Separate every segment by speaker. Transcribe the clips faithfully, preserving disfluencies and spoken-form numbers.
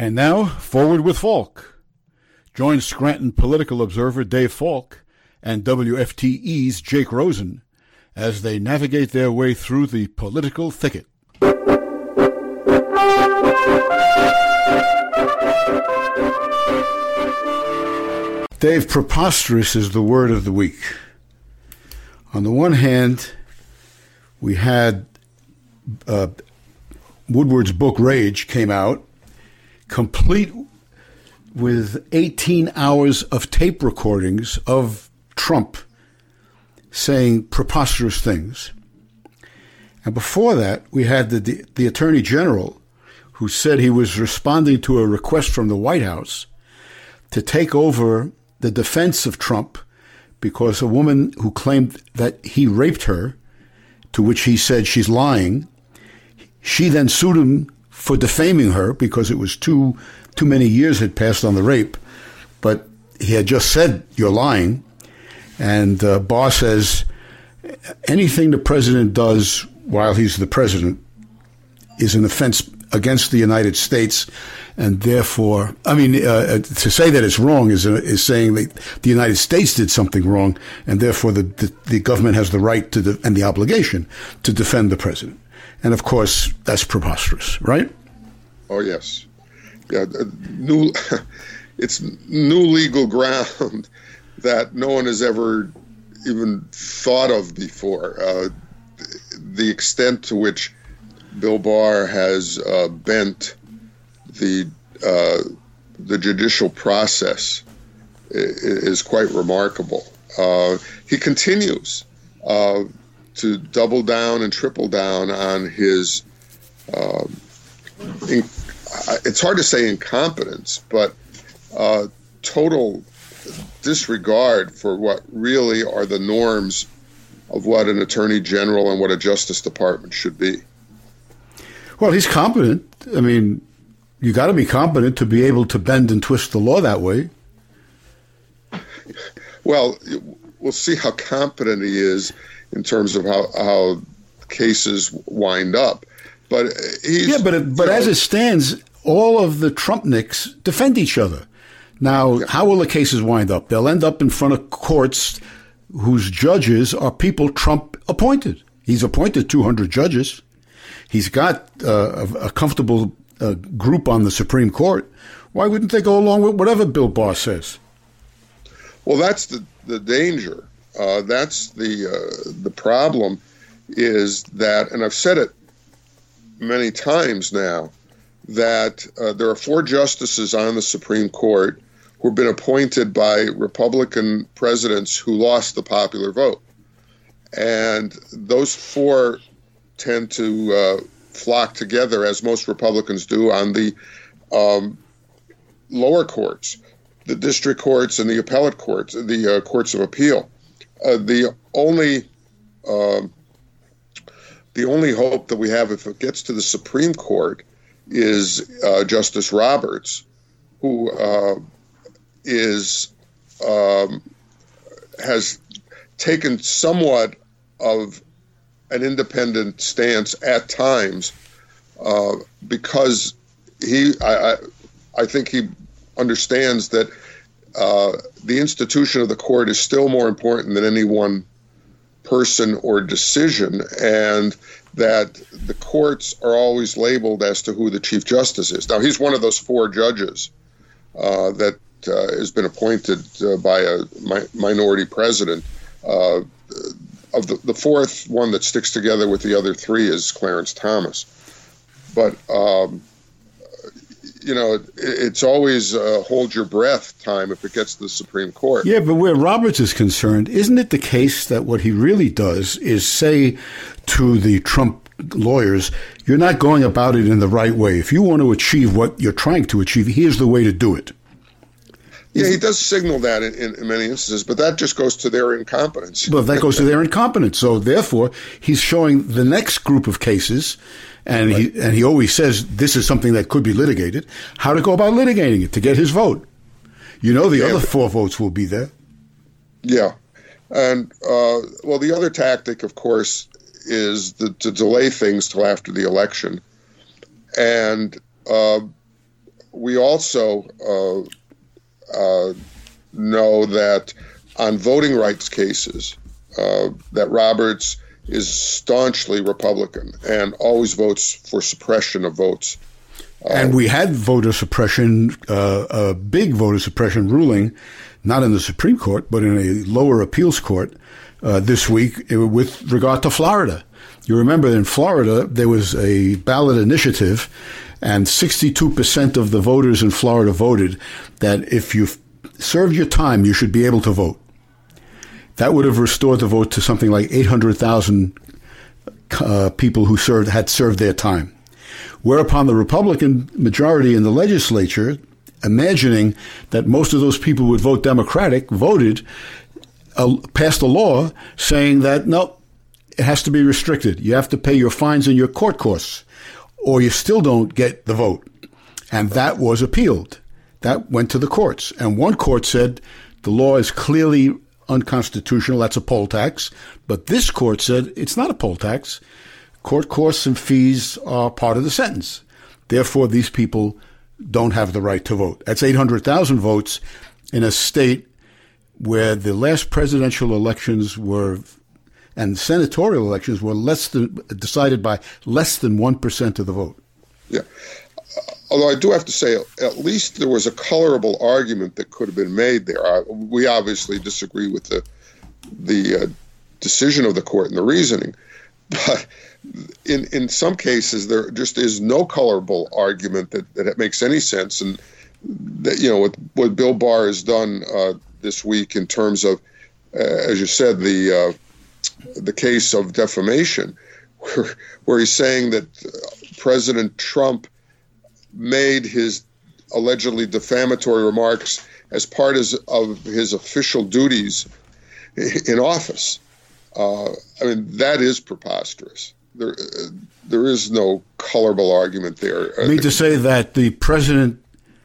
Speaker 1: And now, Forward with Falk. Join Scranton political observer Dave Falk and W F T E's Jake Rosen as they navigate their way through the political thicket. Dave, preposterous is the word of the week. On the one hand, we had uh, Woodward's book Rage came out, complete with eighteen hours of tape recordings of Trump saying preposterous things. And before that, we had the, the, the Attorney General, who said he was responding to a request from the White House to take over the defense of Trump because a woman who claimed that he raped her, to which he said she's lying, she then sued him for defaming her because it was too too many years had passed on the rape, but he had just said, you're lying. And uh, Barr says anything the president does while he's the president is an offense against the United States, and therefore, I mean, uh, to say that it's wrong is uh, is saying that the United States did something wrong, and therefore the the, the government has the right to de- and the obligation to defend the president. And of course, that's preposterous, right?
Speaker 2: Oh yes, yeah. New, it's new legal ground that no one has ever even thought of before. Uh, the extent to which Bill Barr has uh, bent the uh, the judicial process is quite remarkable. Uh, he continues uh, to double down and triple down on his. Uh, in, it's hard to say incompetence, but uh, total disregard for what really are the norms of what an attorney general and what a Justice Department should be.
Speaker 1: Well, he's competent. I mean, you got to be competent to be able to bend and twist the law that way.
Speaker 2: Well, we'll see how competent he is in terms of how, how cases wind up. But he's,
Speaker 1: yeah, but it, but as know, it stands, all of the Trumpniks defend each other. Now, yeah. How will the cases wind up? They'll end up in front of courts whose judges are people Trump appointed. He's appointed two hundred judges. He's got uh, a, a comfortable uh, group on the Supreme Court. Why wouldn't they go along with whatever Bill Barr says?
Speaker 2: Well, that's the, the danger. Uh, that's the uh, the problem is that, and I've said it many times now, that uh, there are four justices on the Supreme Court who have been appointed by Republican presidents who lost the popular vote. And those four tend to uh, flock together, as most Republicans do, on the um, lower courts, the district courts and the appellate courts, the uh, courts of appeal. Uh, the only uh, the only hope that we have if it gets to the Supreme Court is uh, Justice Roberts, who uh, is um, has taken somewhat of an independent stance at times uh, because he, I, I, I think he understands that uh, the institution of the court is still more important than any one person or decision, and that the courts are always labeled as to who the Chief Justice is. Now, he's one of those four judges uh, that uh, has been appointed uh, by a mi- minority president. Uh, of the, the fourth one that sticks together with the other three is Clarence Thomas. But, um, you know, it, it's always uh, hold your breath time if it gets to the Supreme Court.
Speaker 1: Yeah, but where Roberts is concerned, isn't it the case that what he really does is say to the Trump lawyers, you're not going about it in the right way. If you want to achieve what you're trying to achieve, here's the way to do it.
Speaker 2: Yeah, he does signal that in, in, in many instances, but that just goes to their incompetence.
Speaker 1: Well, that goes to their incompetence. So therefore, he's showing the next group of cases, and right. he and he always says this is something that could be litigated, how to go about litigating it to get his vote. You know the yeah, other four votes will be there.
Speaker 2: Yeah. And, uh, well, the other tactic, of course, is the, to delay things till after the election. And uh, we also uh, uh, know that on voting rights cases, uh, that Roberts is staunchly Republican and always votes for suppression of votes. Uh,
Speaker 1: and we had voter suppression, uh, a big voter suppression ruling, not in the Supreme Court, but in a lower appeals court uh, this week with regard to Florida. You remember in Florida, there was a ballot initiative, and sixty-two percent of the voters in Florida voted that if you've served your time, you should be able to vote. That would have restored the vote to something like eight hundred thousand uh, people who served had served their time. Whereupon the Republican majority in the legislature, imagining that most of those people would vote Democratic, voted, uh, passed a law saying that, no, it has to be restricted. You have to pay your fines and your court costs, or you still don't get the vote. And that was appealed. That went to the courts. And one court said the law is clearly unconstitutional. That's a poll tax. But this court said it's not a poll tax. Court costs and fees are part of the sentence. Therefore, these people don't have the right to vote. That's eight hundred thousand votes in a state where the last presidential elections were, and senatorial elections were less than, decided by less than one percent of the vote.
Speaker 2: Yeah. Although I do have to say, at least there was a colorable argument that could have been made there. I, we obviously disagree with the the uh, decision of the court and the reasoning, but in in some cases there just is no colorable argument that, that it makes any sense. And that, you know, what what Bill Barr has done uh, this week in terms of, uh, as you said, the uh, the case of defamation, where where he's saying that uh, President Trump made his allegedly defamatory remarks as part of his official duties in office. Uh, I mean, that is preposterous. There, uh, there is no colorable argument there.
Speaker 1: You mean to say that the president's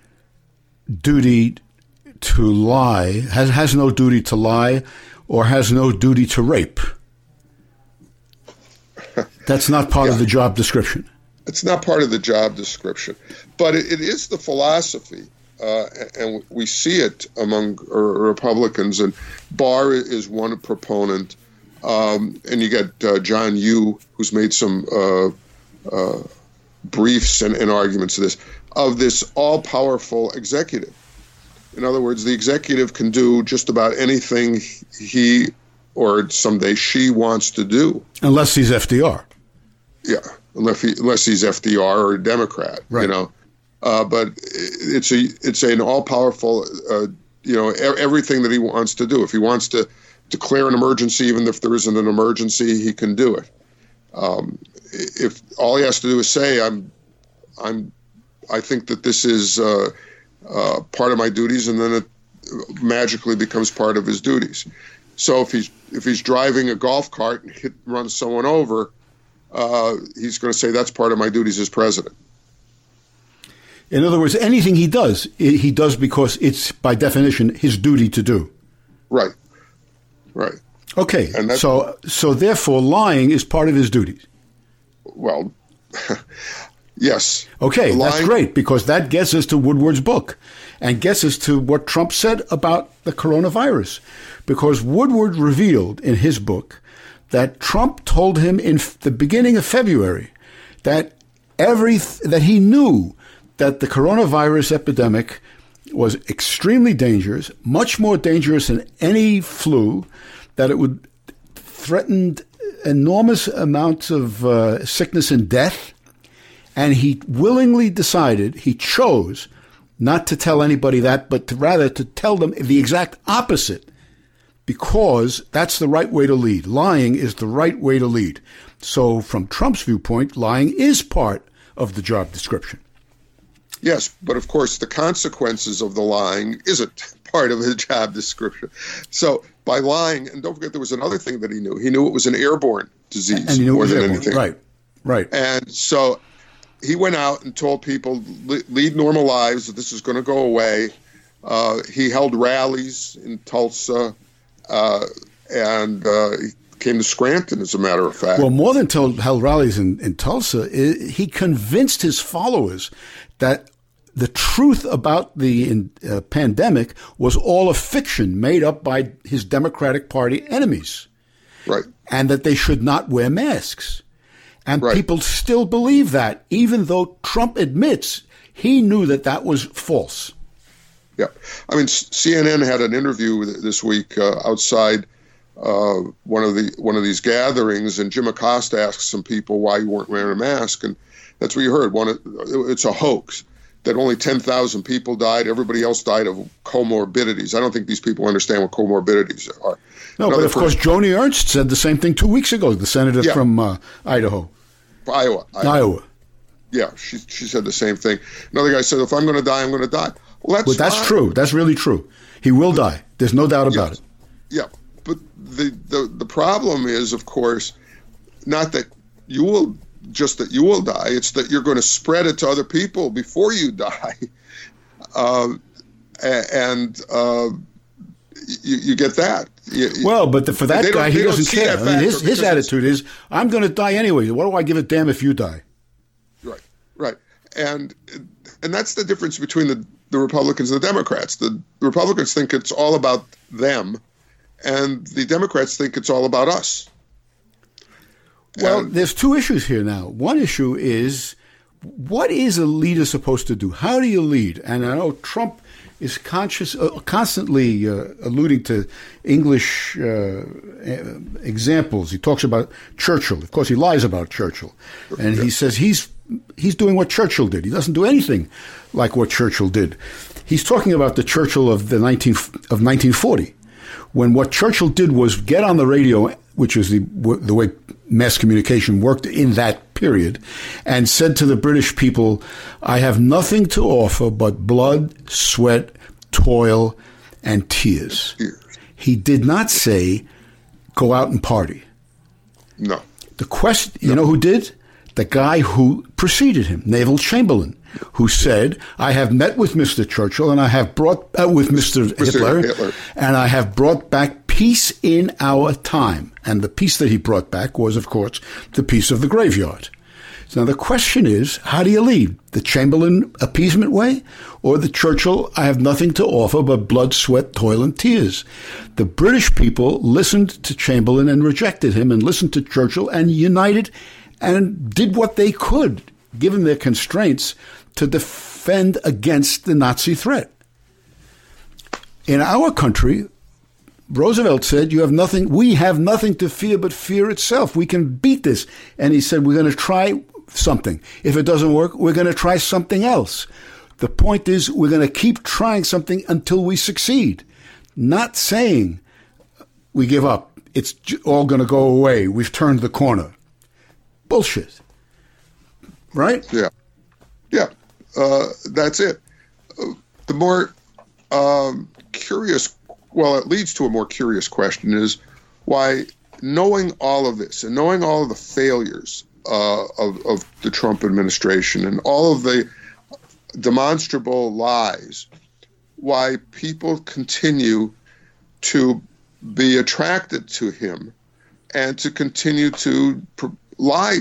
Speaker 1: duty to lie has, has no duty to lie or has no duty to rape? That's not part yeah. of the job description.
Speaker 2: It's not part of the job description, but it, it is the philosophy, uh, and we see it among uh, Republicans. And Barr is one proponent, um, and you got uh, John Yoo, who's made some uh, uh, briefs and, and arguments of this, of this all-powerful executive. In other words, the executive can do just about anything he or someday she wants to do.
Speaker 1: Unless he's F D R.
Speaker 2: Yeah. Unless, he, unless he's F D R or a Democrat, right. you know, uh, but it's a it's an all powerful, uh, you know, everything that he wants to do. If he wants to declare an emergency, even if there isn't an emergency, he can do it. Um, if all he has to do is say, "I'm, I'm, I think that this is uh, uh, part of my duties," and then it magically becomes part of his duties. So if he's if he's driving a golf cart and hit runs someone over, Uh, he's going to say that's part of my duties as president.
Speaker 1: In other words, anything he does, he does because it's, by definition, his duty to do.
Speaker 2: Right. Right.
Speaker 1: Okay. And so, so therefore, lying is part of his duties.
Speaker 2: Well, yes.
Speaker 1: Okay,
Speaker 2: lying,
Speaker 1: that's great, because that gets us to Woodward's book and gets us to what Trump said about the coronavirus. Because Woodward revealed in his book that Trump told him in the beginning of February that every that he knew that the coronavirus epidemic was extremely dangerous, much more dangerous than any flu, that it would threaten enormous amounts of uh, sickness and death. And he willingly decided, he chose not to tell anybody that, but to rather to tell them the exact opposite, because that's the right way to lead. Lying is the right way to lead. So from Trump's viewpoint, lying is part of the job description.
Speaker 2: Yes, but of course the consequences of the lying isn't part of his job description. So by lying, and don't forget there was another thing that he knew. He knew it was an airborne disease
Speaker 1: and he knew
Speaker 2: more
Speaker 1: it was
Speaker 2: than
Speaker 1: airborne.
Speaker 2: anything.
Speaker 1: Right, right.
Speaker 2: And so he went out and told people, lead normal lives, that this is going to go away. Uh, he held rallies in Tulsa, uh, and uh, he came to Scranton, as a matter of fact.
Speaker 1: Well, more than told, held rallies in, in Tulsa, it, he convinced his followers that the truth about the uh, pandemic was all a fiction made up by his Democratic Party enemies.
Speaker 2: Right.
Speaker 1: And that they should not wear masks. And
Speaker 2: right.
Speaker 1: people still believe that, even though Trump admits he knew that that was false.
Speaker 2: Yeah. I mean, C N N had an interview this week uh, outside uh, one of the one of these gatherings, and Jim Acosta asked some people why you weren't wearing a mask, and that's what you heard. One, it's a hoax that only ten thousand people died. Everybody else died of comorbidities. I don't think these people understand what comorbidities are.
Speaker 1: No,
Speaker 2: Another
Speaker 1: but of
Speaker 2: person,
Speaker 1: course, Joni Ernst said the same thing two weeks ago, the senator
Speaker 2: yeah.
Speaker 1: from uh, Idaho.
Speaker 2: Iowa. Iowa.
Speaker 1: Iowa.
Speaker 2: Yeah, she she said the same thing. Another guy said, if I'm going to die, I'm going to die. Well, that's,
Speaker 1: well, that's
Speaker 2: fine.
Speaker 1: true. That's really true. He will but, die. There's no doubt about
Speaker 2: yes.
Speaker 1: it.
Speaker 2: Yeah, but the, the, the problem is, of course, not that you will, just that you will die. It's that you're going to spread it to other people before you die. Uh, and uh, you, you get that. You,
Speaker 1: well, but the, for that guy, he doesn't care. I mean, his his attitude is, I'm going to die anyway. What do I give a damn if you die?
Speaker 2: Right, right. And and that's the difference between the, the Republicans and the Democrats. The, the Republicans think it's all about them, and the Democrats think it's all about us.
Speaker 1: Well,
Speaker 2: and,
Speaker 1: there's two issues here now. One issue is, what is a leader supposed to do? How do you lead? And I know Trump is conscious, uh, constantly uh, alluding to English uh, examples. He talks about Churchill. Of course, he lies about Churchill. And yeah. he says he's he's doing what Churchill did. He doesn't do anything like what Churchill did. He's talking about the Churchill of the nineteen of nineteen forty, when what Churchill did was get on the radio, which is the the way mass communication worked in that period, and said to the British people, I have nothing to offer but blood, sweat, toil, and tears.
Speaker 2: tears.
Speaker 1: He did not say, go out and party.
Speaker 2: No.
Speaker 1: The question, you no. know who did? The guy who preceded him, Neville Chamberlain, who said, I have met with Mister Churchill and I have brought, uh, with Mister
Speaker 2: Mister
Speaker 1: Hitler,
Speaker 2: Hitler,
Speaker 1: and I have brought back peace in our time. And the peace that he brought back was, of course, the peace of the graveyard. So now the question is, how do you lead? The Chamberlain appeasement way or the Churchill, I have nothing to offer but blood, sweat, toil, and tears? The British people listened to Chamberlain and rejected him, and listened to Churchill and united and did what they could, given their constraints, to defend against the Nazi threat. In our country, Roosevelt said, "You have nothing. We have nothing to fear but fear itself. We can beat this." And he said, "We're going to try something. If it doesn't work, we're going to try something else." The point is, we're going to keep trying something until we succeed. Not saying we give up. It's all going to go away. We've turned the corner. Bullshit. Right?
Speaker 2: Yeah. Yeah. Uh, that's it. Uh, the more um, curious, well, it leads to a more curious question is why, knowing all of this and knowing all of the failures uh, of, of the Trump administration and all of the demonstrable lies, why people continue to be attracted to him and to continue to pr- lie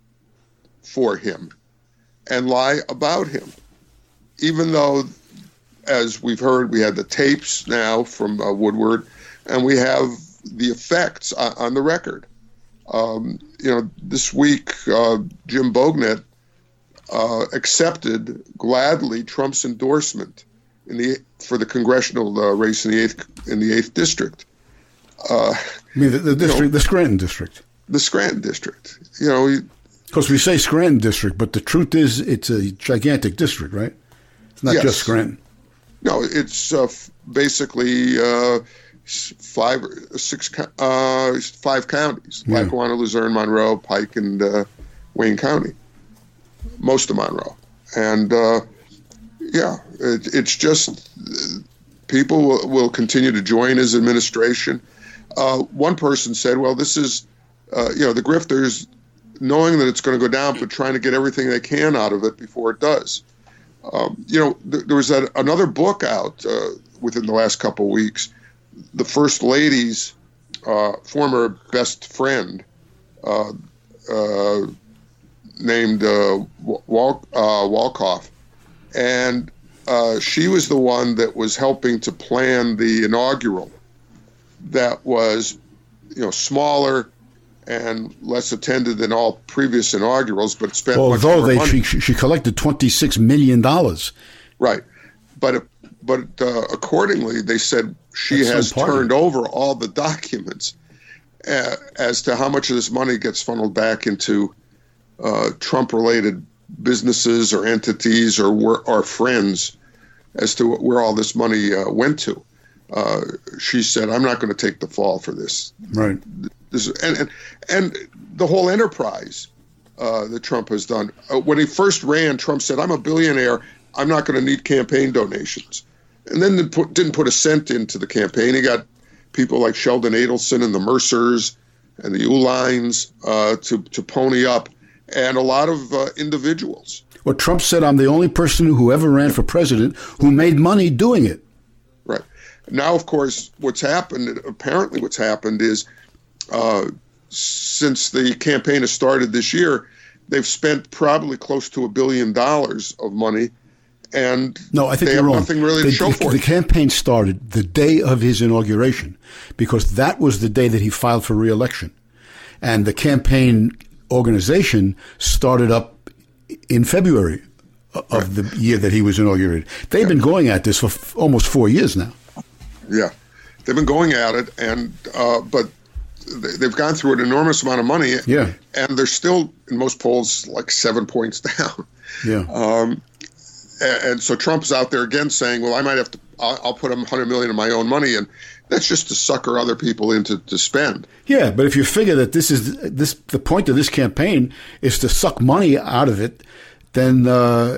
Speaker 2: for him and lie about him, even though, as we've heard, we had the tapes now from uh, Woodward, and we have the effects on, on the record. Um, you know, this week, uh, Jim Bognet uh, accepted gladly Trump's endorsement in the for the congressional uh, race in the eighth in the eighth district. Uh,
Speaker 1: I mean, the, the district, you know, the Scranton district.
Speaker 2: The Scranton district. You know, he,
Speaker 1: because we say Scranton district, but the truth is it's a gigantic district, right? It's not yes. just Scranton.
Speaker 2: No, it's uh, basically uh, five, six, uh, five counties: yeah. Lackawanna, Luzerne, Monroe, Pike, and uh, Wayne County. Most of Monroe, and uh, yeah, it, it's just uh, people will, will continue to join his administration. Uh, one person said, "Well, this is uh, you know the grifters." Knowing that it's going to go down, but trying to get everything they can out of it before it does. Um, you know, th- there was that, another book out uh, within the last couple of weeks. The First Lady's uh, former best friend, uh, uh, named uh, Wal- uh, Wolkoff, and uh, she was the one that was helping to plan the inaugural. That was, you know, smaller and less attended than all previous inaugurals, but spent much
Speaker 1: although
Speaker 2: more
Speaker 1: they
Speaker 2: money.
Speaker 1: she, she collected twenty-six million dollars.
Speaker 2: Right, but but uh, accordingly, they said she
Speaker 1: That's
Speaker 2: has
Speaker 1: so party.
Speaker 2: turned over all the documents uh, as to how much of this money gets funneled back into uh, Trump-related businesses or entities or or friends, as to where all this money uh, went to. Uh, she said, "I'm not going to take the fall for this."
Speaker 1: Right.
Speaker 2: This and and, and the whole enterprise uh, that Trump has done. Uh, when he first ran, Trump said, "I'm a billionaire. I'm not going to need campaign donations," and then didn't put, didn't put a cent into the campaign. He got people like Sheldon Adelson and the Mercers and the Uhlines uh, to to pony up, and a lot of uh, individuals.
Speaker 1: Well, Trump said, "I'm the only person who ever ran for president who made money doing it."
Speaker 2: Right. Now, of course, what's happened, apparently what's happened is uh, since the campaign has started this year, they've spent probably close to a billion dollars of money, and
Speaker 1: no, I think
Speaker 2: they
Speaker 1: you're
Speaker 2: have
Speaker 1: wrong.
Speaker 2: nothing really
Speaker 1: the,
Speaker 2: to show
Speaker 1: the,
Speaker 2: for
Speaker 1: the
Speaker 2: it.
Speaker 1: campaign started the day of his inauguration because that was the day that he filed for re-election. And the campaign organization started up in February of
Speaker 2: Right.
Speaker 1: the year that he was inaugurated. They've
Speaker 2: Yeah.
Speaker 1: been going at this for f- almost four years now.
Speaker 2: Yeah, they've been going at it, and uh, but they- they've gone through an enormous amount of money,
Speaker 1: Yeah.
Speaker 2: and they're still in most polls like seven points down.
Speaker 1: Yeah.
Speaker 2: Um, and, and so Trump's out there again saying, "Well, I might have to. I'll, I'll put a hundred million of my own money," and that's just to sucker other people into to spend.
Speaker 1: Yeah, but if you figure that this is this the point of this campaign is to suck money out of it, then uh,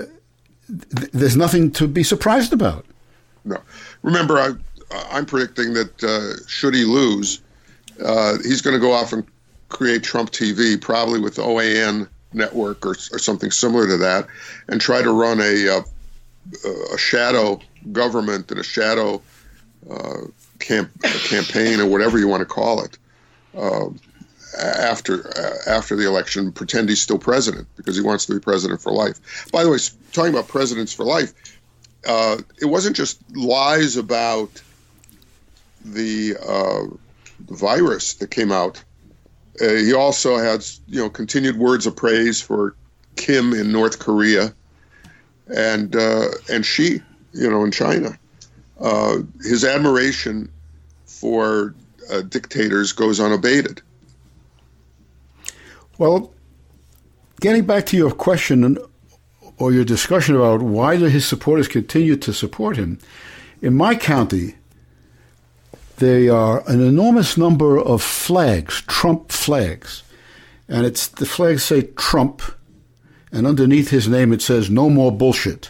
Speaker 1: th- there's nothing to be surprised about.
Speaker 2: No, remember, I, I'm predicting that uh, should he lose, uh, he's going to go off and create Trump T V, probably with O A N network or, or something similar to that, and try to run a uh, a shadow government and a shadow uh, camp a campaign or whatever you want to call it uh, after uh, after the election. Pretend he's still president because he wants to be president for life. By the way, talking about presidents for life. Uh, it wasn't just lies about the, uh, the virus that came out. Uh, he also had, you know, continued words of praise for Kim in North Korea, and uh, and Xi, you know, in China. Uh, his admiration for uh, dictators goes unabated.
Speaker 1: Well, getting back to your question or your discussion about why do his supporters continue to support him, in my county, there are an enormous number of flags, Trump flags, and it's the flags say Trump, and underneath his name it says "No more bullshit,"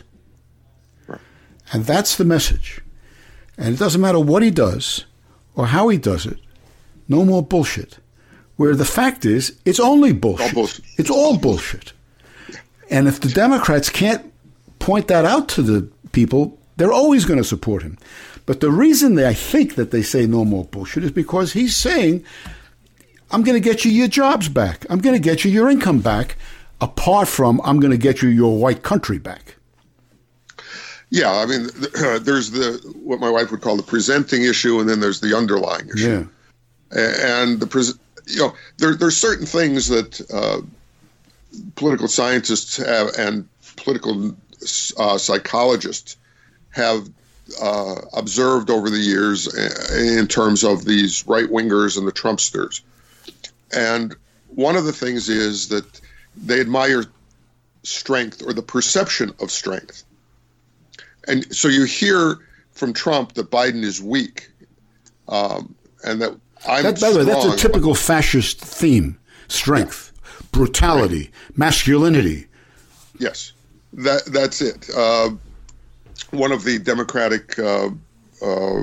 Speaker 1: and that's the message. And it doesn't matter what he does or how he does it, no more bullshit. Where the fact is, it's only bullshit.
Speaker 2: All bullshit.
Speaker 1: It's all bullshit. And if the Democrats can't point that out to the people, they're always going to support him. But the reason they, I think that they say no more bullshit is because he's saying, I'm going to get you your jobs back. I'm going to get you your income back, apart from I'm going to get you your white country back.
Speaker 2: Yeah, I mean, there's the what my wife would call the presenting issue, and then there's the underlying issue. Yeah. And the pres- you know, there there's certain things that uh, political scientists have and political uh, psychologists have uh, observed over the years in terms of these right wingers and the Trumpsters. And one of the things is that they admire strength or the perception of strength. And so you hear from Trump that Biden is weak, um, and that I'm
Speaker 1: that, by the way, that's a
Speaker 2: strong.
Speaker 1: typical fascist theme: strength, brutality, right. masculinity.
Speaker 2: Yes, that that's it. Uh, one of the Democratic uh, uh,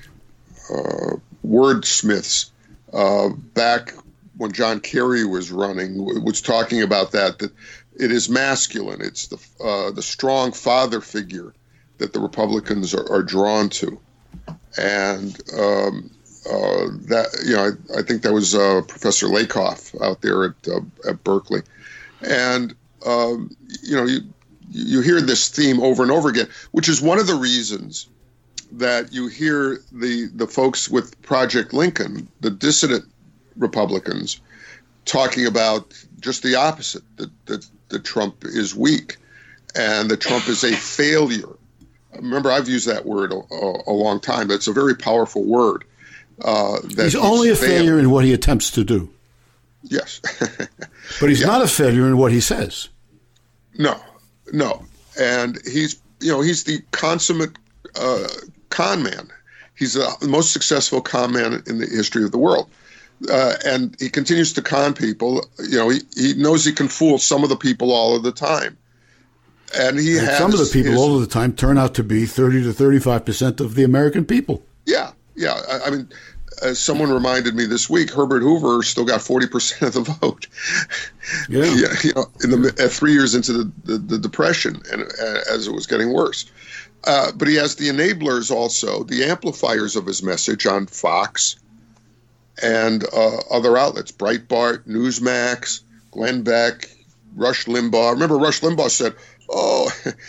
Speaker 2: uh, wordsmiths uh, back when John Kerry was running was talking about that. That it is masculine. It's the uh, the strong father figure that the Republicans are, are drawn to, and um, uh, that you know, I, I think that was uh, Professor Lakoff out there at uh, at Berkeley, and um, you know, you you hear this theme over and over again, which is one of the reasons that you hear the the folks with Project Lincoln, the dissident Republicans, talking about just the opposite, that, that, that Trump is weak and that Trump is a failure. Remember, I've used that word a, a, a long time. That's a very powerful word. Uh, that
Speaker 1: he's, he's only a failed. failure in what he attempts to do.
Speaker 2: Yes.
Speaker 1: But he's
Speaker 2: yeah.
Speaker 1: not a failure in what he says.
Speaker 2: No, no. And he's, you know, he's the consummate uh, con man. He's the most successful con man in the history of the world. Uh, and he continues to con people. You know, he, he knows he can fool some of the people all of the time. And he and has
Speaker 1: some of the people
Speaker 2: his,
Speaker 1: all of the time turn out to be thirty to thirty-five percent of the American people.
Speaker 2: Yeah, yeah. I, I mean, as someone reminded me this week, Herbert Hoover still got forty percent of the vote.
Speaker 1: Yeah.
Speaker 2: yeah you know, in the uh, three years into the, the, the Depression, and uh, as it was getting worse. Uh, but he has the enablers also, the amplifiers of his message on Fox and uh, other outlets, Breitbart, Newsmax, Glenn Beck, Rush Limbaugh. Remember, Rush Limbaugh said, oh,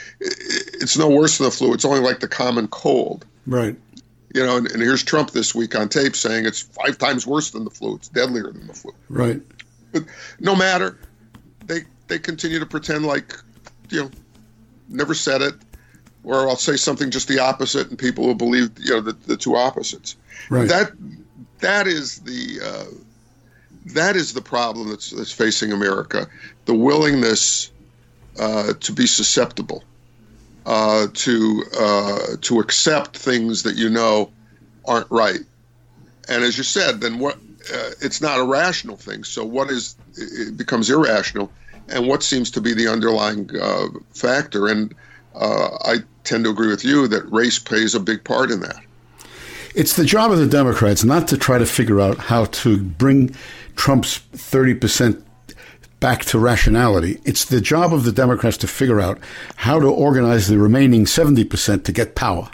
Speaker 2: it's no worse than the flu. It's only like the common cold.
Speaker 1: Right.
Speaker 2: You know, and, and here's Trump this week on tape saying it's five times worse than the flu. It's deadlier than the flu.
Speaker 1: Right.
Speaker 2: But no matter, they they continue to pretend like, you know, never said it, or I'll say something just the opposite, and people will believe, you know, the, the two opposites.
Speaker 1: Right.
Speaker 2: That that is the uh, that is the problem that's that's facing America. The willingness uh, to be susceptible. Uh, to uh, to accept things that you know aren't right, and as you said, then what? Uh, it's not a rational thing. So what is? It becomes irrational, and what seems to be the underlying uh, factor? And uh, I tend to agree with you that race plays a big part in that.
Speaker 1: It's the job of the Democrats not to try to figure out how to bring Trump's thirty percent back to rationality. It's the job of the Democrats to figure out how to organize the remaining seventy percent to get power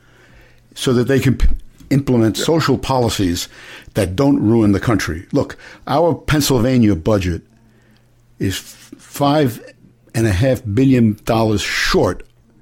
Speaker 1: so that they can p- implement yeah. social policies that don't ruin the country. Look, our Pennsylvania budget is five and a half billion dollars short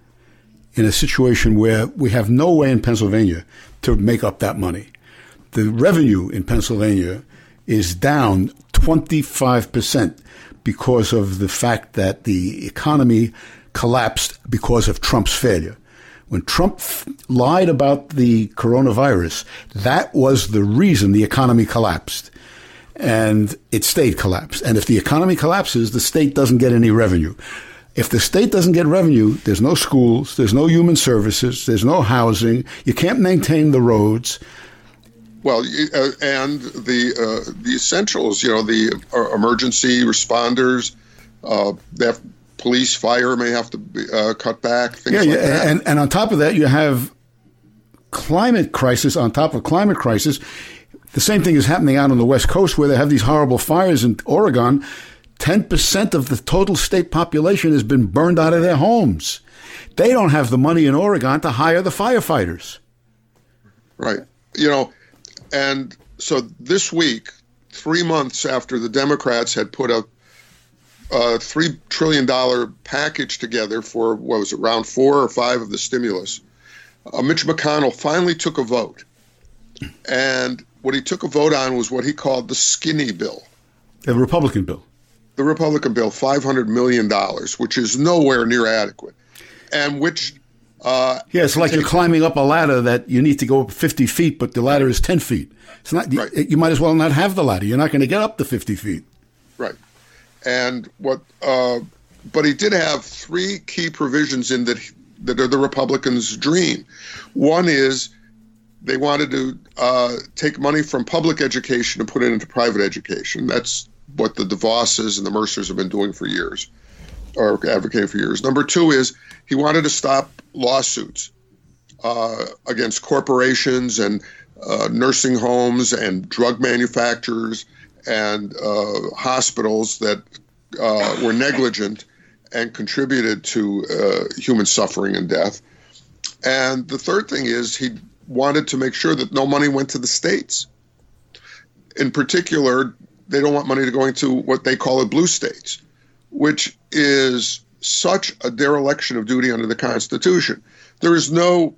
Speaker 1: in a situation where we have no way in Pennsylvania to make up that money. The revenue in Pennsylvania is down twenty-five percent because of the fact that the economy collapsed because of Trump's failure. When Trump f- lied about the coronavirus, that was the reason the economy collapsed. And it stayed collapsed. And if the economy collapses, the state doesn't get any revenue. If the state doesn't get revenue, there's no schools, there's no human services, there's no housing, you can't maintain the roads.
Speaker 2: Well, uh, and the uh, the essentials, you know, the uh, emergency responders, uh, that police, fire may have to be uh, cut back. Things
Speaker 1: yeah,
Speaker 2: like
Speaker 1: yeah,
Speaker 2: that.
Speaker 1: and and on top of that, you have climate crisis on top of climate crisis. The same thing is happening out on the West Coast where they have these horrible fires in Oregon. Ten percent of the total state population has been burned out of their homes. They don't have the money in Oregon to hire the firefighters.
Speaker 2: Right. You know. And so this week, three months after the Democrats had put a, a three trillion dollars package together for, what was it, round four or five of the stimulus, uh, Mitch McConnell finally took a vote. And what he took a vote on was what he called the skinny bill.
Speaker 1: The Republican bill.
Speaker 2: The Republican bill, five hundred million dollars, which is nowhere near adequate. And which... Uh,
Speaker 1: yeah, it's like you're climbing up a ladder that you need to go up fifty feet, but the ladder is ten feet. It's not. Right. You might as well not have the ladder. You're not going to get up to fifty feet.
Speaker 2: Right. And what? Uh, but he did have three key provisions in that that are the Republicans' dream. One is they wanted to uh, take money from public education and put it into private education. That's what the DeVosses and the Mercers have been doing for years, or advocating for years. Number two is he wanted to stop lawsuits uh, against corporations and uh, nursing homes and drug manufacturers and uh, hospitals that uh, were negligent and contributed to uh, human suffering and death. And the third thing is he wanted to make sure that no money went to the states. In particular, they don't want money to go into what they call the blue states, which is such a dereliction of duty under the Constitution. There is no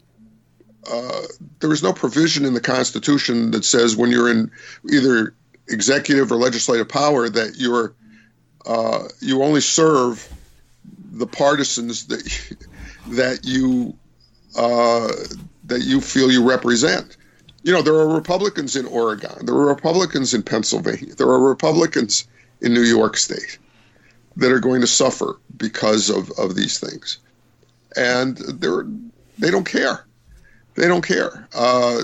Speaker 2: uh, there is no provision in the Constitution that says when you're in either executive or legislative power that you're uh, you only serve the partisans that that you uh, that you feel you represent. You know, there are Republicans in Oregon, there are Republicans in Pennsylvania, there are Republicans in New York State that are going to suffer because of, of these things, and they're they don't care. They don't care. Uh,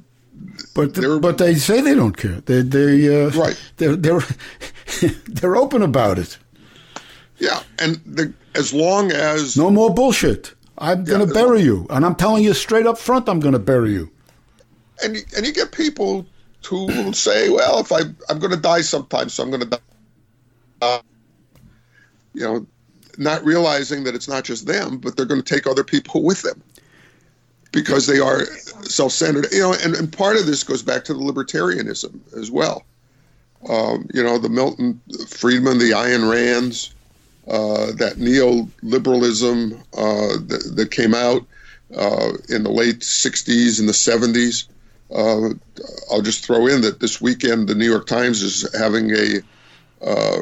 Speaker 1: but the, but they say they don't care. They they uh,
Speaker 2: right.
Speaker 1: They're they're they're open about it.
Speaker 2: Yeah, and the, as long as
Speaker 1: no more bullshit. I'm
Speaker 2: yeah,
Speaker 1: going to bury you, and I'm telling you straight up front, I'm going to bury you.
Speaker 2: And and you get people who will say, well, if I I'm going to die sometime, so I'm going to die. Uh, you know, not realizing that it's not just them, but they're going to take other people with them because they are self-centered. You know, and, and part of this goes back to the libertarianism as well. Um, you know, the Milton Friedman, the Ayn Rands, uh, that neoliberalism uh, that, that came out uh, in the late sixties and the seventies. Uh, I'll just throw in that this weekend the New York Times is having a uh,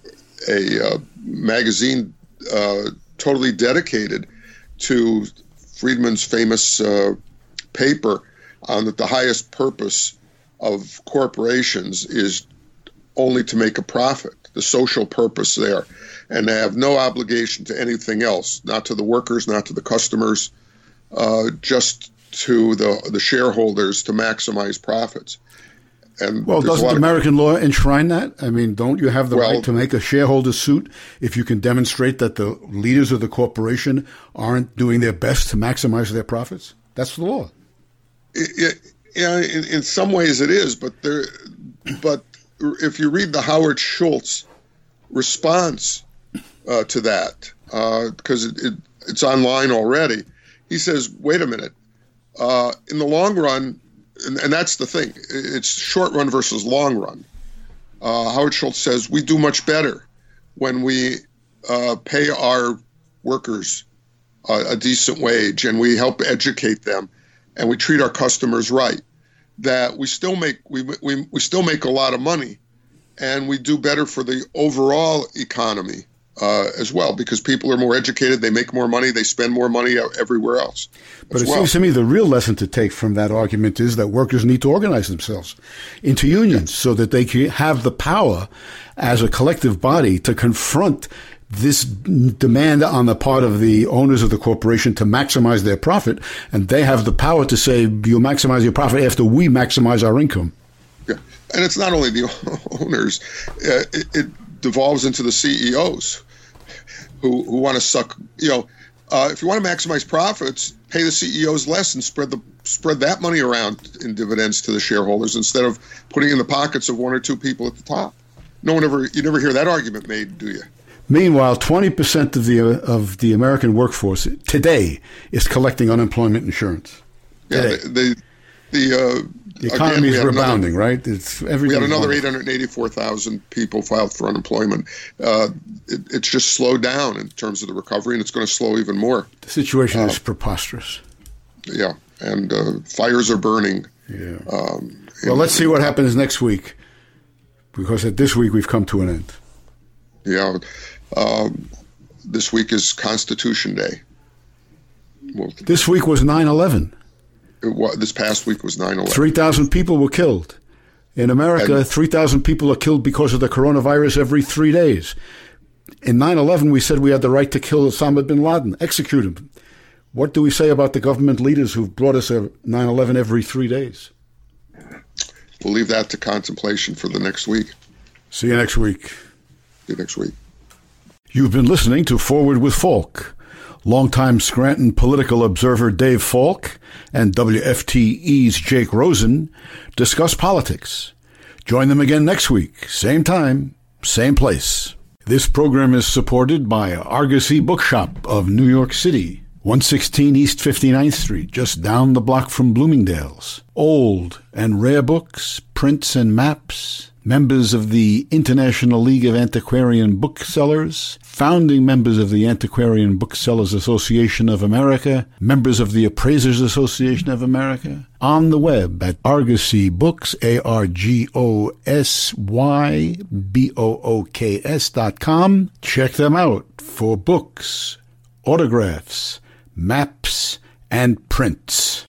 Speaker 2: a uh, magazine uh, totally dedicated to Friedman's famous uh, paper on that the highest purpose of corporations is only to make a profit, the social purpose there, and they have no obligation to anything else, not to the workers, not to the customers, uh, just to the the shareholders to maximize profits. And
Speaker 1: well, doesn't American of, law enshrine that? I mean, don't you have the
Speaker 2: well,
Speaker 1: right to make a shareholder suit if you can demonstrate that the leaders of the corporation aren't doing their best to maximize their profits? That's the law.
Speaker 2: It, it, yeah, in, in some ways it is, but there, but if you read the Howard Schultz response uh, to that, because uh, it, it, it's online already, he says, "Wait a minute. Uh, in the long run." And, and that's the thing. It's short run versus long run. Uh, Howard Schultz says we do much better when we uh, pay our workers uh, a decent wage and we help educate them and we treat our customers right. That we still make we we we still make a lot of money, and we do better for the overall economy uh, as well, because people are more educated, they make more money, they spend more money everywhere else.
Speaker 1: But it
Speaker 2: well.
Speaker 1: seems to me the real lesson to take from that argument is that workers need to organize themselves into unions so that they can have the power as a collective body to confront this demand on the part of the owners of the corporation to maximize their profit. And they have the power to say, you maximize your profit after we maximize our income.
Speaker 2: Yeah. And it's not only the owners, uh, it, it devolves into the C E Os who, who want to suck, you know, Uh, if you want to maximize profits, pay the C E Os less and spread the spread that money around in dividends to the shareholders instead of putting it in the pockets of one or two people at the top. No one ever you never hear that argument made, do you?
Speaker 1: Meanwhile, twenty percent of the of the American workforce today is collecting unemployment insurance.
Speaker 2: Today. Yeah, the the, the, uh,
Speaker 1: the economy
Speaker 2: again,
Speaker 1: is rebounding,
Speaker 2: another,
Speaker 1: right? It's
Speaker 2: we had another eight hundred eighty-four thousand people filed for unemployment. Uh, it, it's just slowed down in terms of the recovery, and it's going to slow even more.
Speaker 1: The situation
Speaker 2: uh,
Speaker 1: is preposterous.
Speaker 2: Yeah, and uh, fires are burning.
Speaker 1: Yeah.
Speaker 2: Um,
Speaker 1: well, let's see what happens next week, because at this week we've come to an end.
Speaker 2: Yeah. Um, this week is Constitution Day. Well,
Speaker 1: this week was nine eleven.
Speaker 2: It was, this past week was nine eleven.
Speaker 1: three thousand people were killed. In America, and three thousand people are killed because of the coronavirus every three days. In nine eleven, we said we had the right to kill Osama bin Laden, execute him. What do we say about the government leaders who've brought us a nine eleven every three days?
Speaker 2: We'll leave that to contemplation for the next week.
Speaker 1: See you next week.
Speaker 2: See you next week.
Speaker 1: You've been listening to Forward with Falk. Longtime Scranton political observer Dave Falk and W F T E's Jake Rosen discuss politics. Join them again next week, same time, same place. This program is supported by Argosy Bookshop of New York City, one sixteen East fifty-ninth Street, just down the block from Bloomingdale's. Old and rare books, prints and maps, members of the International League of Antiquarian Booksellers, founding members of the Antiquarian Booksellers Association of America, members of the Appraisers Association of America, on the web at Argosy Books, A R G O S Y B O O K S dot com. Check them out for books, autographs, maps, and prints.